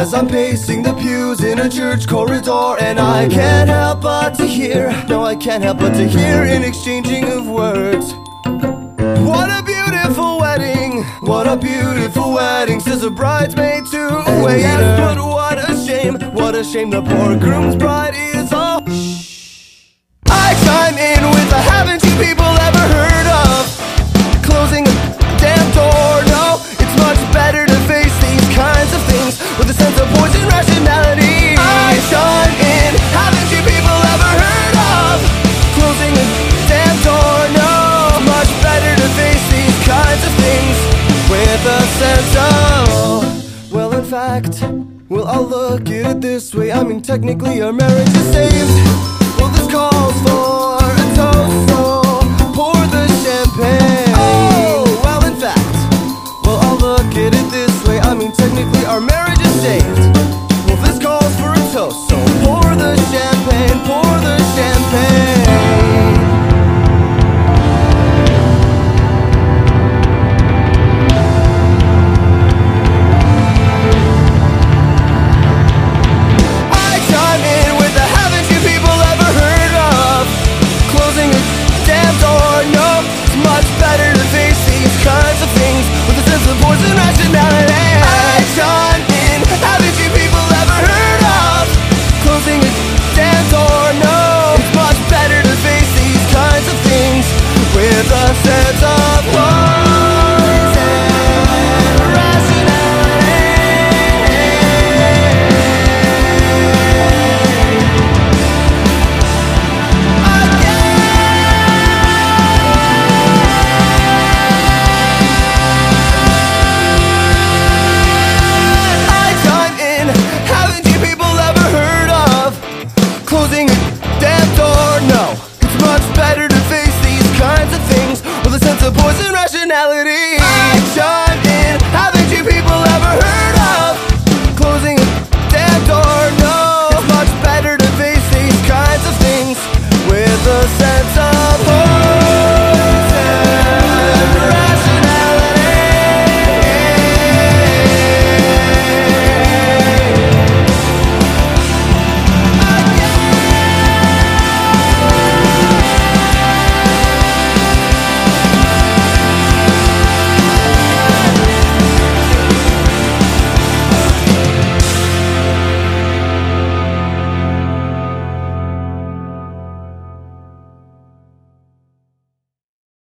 as I'm pacing the pews in a church corridor, and I can't help but to hear, no, I can't help but to hear an exchanging of words. What a beautiful wedding, what a beautiful wedding, says a bridesmaid to a waiter. Yes, but what a shame the poor groom's bride is all. I chime in with a haven't you people ever heard of closing a damn door? No, it's much better to face these kinds of things with a sense of poison rationality. I chime in, haven't you people ever heard of closing a damn door? No, it's much better to face these kinds of things with a sense of, well, in fact, well, I'll look at it this way. I mean, technically our marriage is saved. Well, this calls for a toast, so pour the champagne. Oh, well, in fact, well, I'll look at it this way. I mean, technically our marriage is saved.